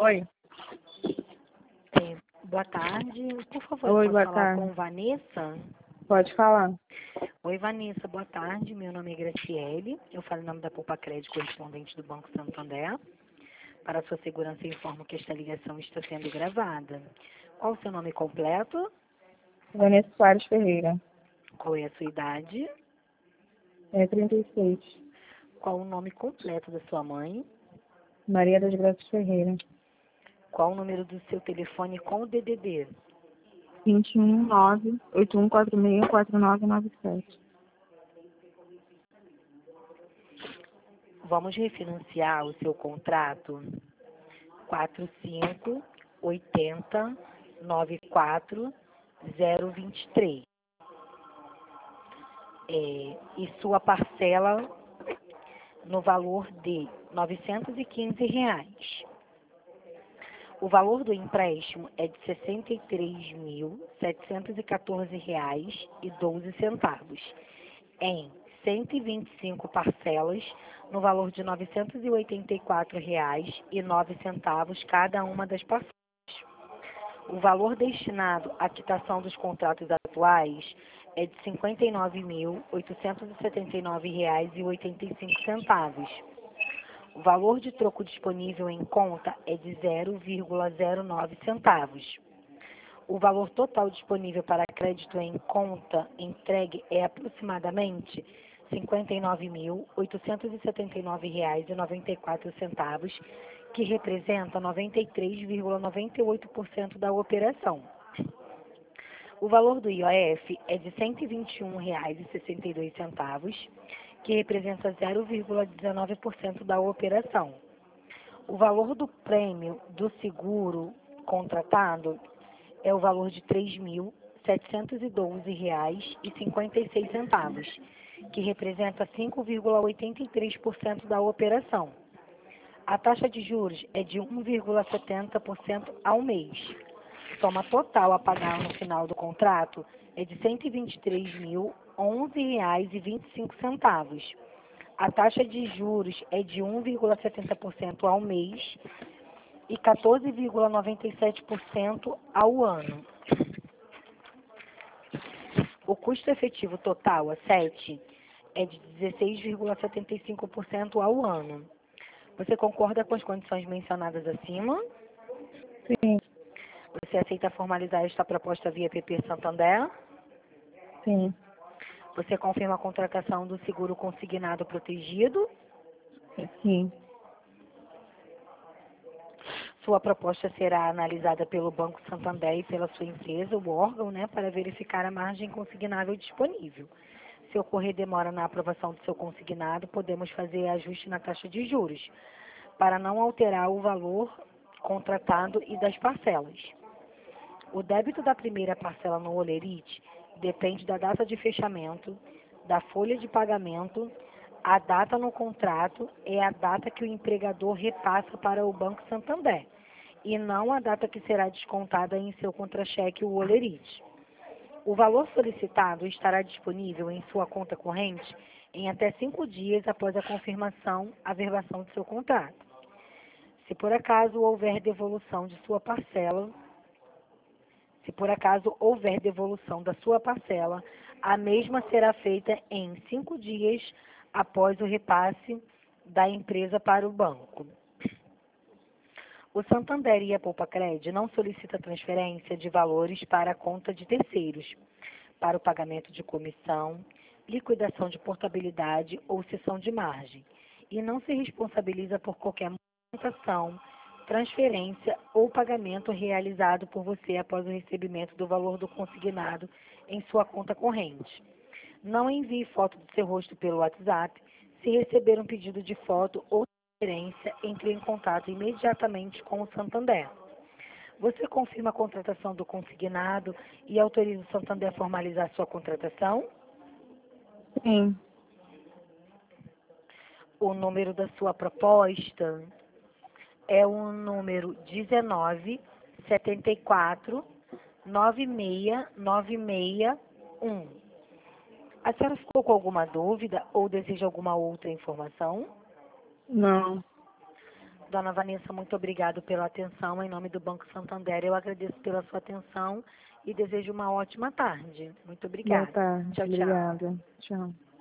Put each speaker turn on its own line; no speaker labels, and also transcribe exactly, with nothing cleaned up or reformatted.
Oi.
É, boa tarde. Por favor,
Oi,
eu posso
boa
falar
tarde.
com Vanessa?
Pode falar.
Oi, Vanessa, boa tarde. Meu nome é Graciele. Eu falo em nome da Poupa Crédito, correspondente do Banco Santander. Para sua segurança, informo que esta ligação está sendo gravada. Qual o seu nome completo?
Vanessa Soares Ferreira.
Qual é a sua idade?
É trinta e seis.
Qual o nome completo da sua mãe?
Maria das Graças Ferreira.
Qual o número do seu telefone com o D D D?
vinte e um, nove, oito um quatro seis, quatro nove nove sete.
Vamos refinanciar o seu contrato quatro cinco oito zero nove quatro zero dois três. É, e sua parcela no valor de novecentos e quinze reais. O valor do empréstimo é de sessenta e três mil setecentos e quatorze reais e doze centavos, em cento e vinte e cinco parcelas no valor de novecentos e oitenta e quatro reais e nove centavos cada uma das parcelas. O valor destinado à quitação dos contratos atuais é de cinquenta e nove mil oitocentos e setenta e nove reais e oitenta e cinco centavos. O valor de troco disponível em conta é de zero vírgula zero nove centavos. O valor total disponível para crédito em conta entregue é aproximadamente cinquenta e nove mil oitocentos e setenta e nove reais e noventa e quatro centavos, que representa noventa e três vírgula noventa e oito por cento da operação. O valor do I O F é de cento e vinte e um reais e sessenta e dois centavos, que representa zero vírgula dezenove por cento da operação. O valor do prêmio do seguro contratado é o valor de três mil setecentos e doze reais e cinquenta e seis centavos, que representa cinco vírgula oitenta e três por cento da operação. A taxa de juros é de um vírgula setenta por cento ao mês. Soma total a pagar no final do contrato é de cento e vinte e três mil onze reais e vinte e cinco centavos. A taxa de juros é de um vírgula setenta por cento ao mês e quatorze vírgula noventa e sete por cento ao ano. O custo efetivo total a sete é de dezesseis vírgula setenta e cinco por cento ao ano. Você concorda com as condições mencionadas acima?
Sim,
Você aceita formalizar esta proposta via P P Santander?
sim,
Você confirma a contratação do seguro consignado protegido?
sim.
Sua proposta será analisada pelo Banco Santander e pela sua empresa, o órgão, né, para verificar a margem consignável disponível. Se ocorrer demora na aprovação do seu consignado, podemos fazer ajuste na taxa de juros, para não alterar o valor contratado e das parcelas. O débito da primeira parcela no Olerite depende da data de fechamento, da folha de pagamento. A data no contrato é a data que o empregador repassa para o Banco Santander, e não a data que será descontada em seu contra-cheque, o Olerite. O valor solicitado estará disponível em sua conta corrente em até cinco dias após a confirmação, averbação de seu contrato. Se por acaso houver devolução de sua parcela, se por acaso houver devolução da sua parcela, a mesma será feita em cinco dias após o repasse da empresa para o banco. O Santander e a Poupa Crédito não solicita transferência de valores para a conta de terceiros, para o pagamento de comissão, liquidação de portabilidade ou cessão de margem, e não se responsabiliza por qualquer movimentação, transferência ou pagamento realizado por você após o recebimento do valor do consignado em sua conta corrente. Não envie foto do seu rosto pelo WhatsApp. Se receber um pedido de foto ou transferência, entre em contato imediatamente com o Santander. Você confirma a contratação do consignado e autoriza o Santander a formalizar sua contratação?
Sim.
O número da sua proposta é o número dezenove setenta e quatro nove seis nove seis um. A senhora ficou com alguma dúvida ou deseja alguma outra informação?
Não.
Dona Vanessa, muito obrigado pela atenção. Em nome do Banco Santander, eu agradeço pela sua atenção e desejo uma ótima tarde. Muito
Boa
obrigada.
tarde,
Tchau, tchau.
obrigada. Tchau.